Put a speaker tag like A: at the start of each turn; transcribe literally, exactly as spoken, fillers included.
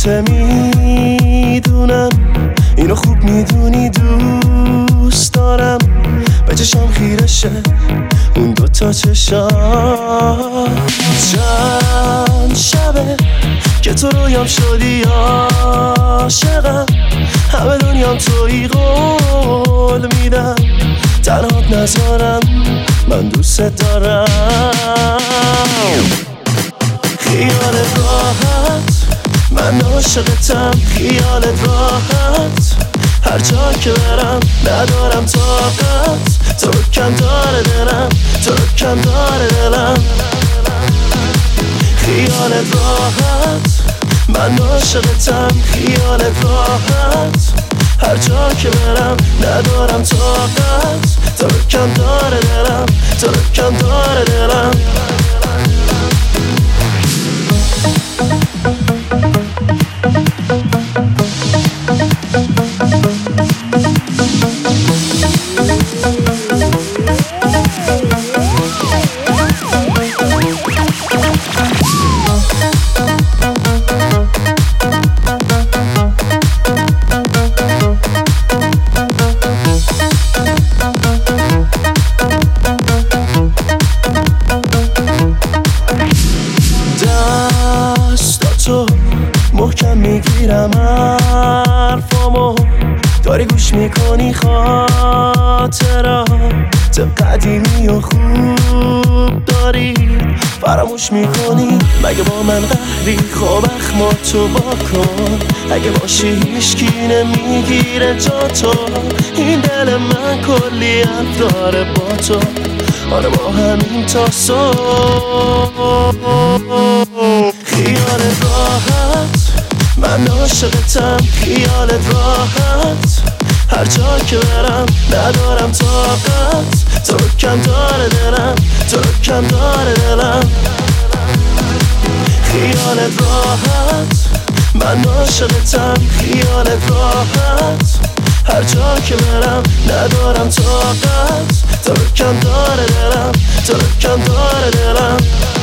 A: البته میدونم اینو خوب میدونی دوست دارم به چشم خیرشه اون دوتا چشم. چند شبه که تو رویام شدی عاشقم، همه دنیام تویی قول میدم تنهات نذارم من دوست دارم. خیالت راحت من عاشقتم، خیالت راحت هر جا که برم ندارم طاقت، تو رو کم داره دلم، تو رو کم داره دلم. خیالت راحت من عاشقتم، خیالت راحت هر جا که برم ندارم طاقت، تو رو کم داره دلم، تو رو کم داره دلم. دستاتو محکم میگیرم حرفامو، داری گوش میکنی خاطرات قدیمی و خوب داری فراموش میکنی. مگه با من قهری؟ خب اخماتو با کن، اگه باشی هیچکی نمیگیره جا تو. این دل من کلی حرف داره با تو، آره با همین تا صبح. خیالت راحت من عاشقتم، خیالت راحت هر جا که برم ندارم طاقت، تو رو کم داره دلم، تو رو کم داره دلم. خیالت راحت من عاشقتم، خیالت راحت هر جا که برم ندارم طاقت، تو رو کم داره دلم، تو رو کم داره دلم.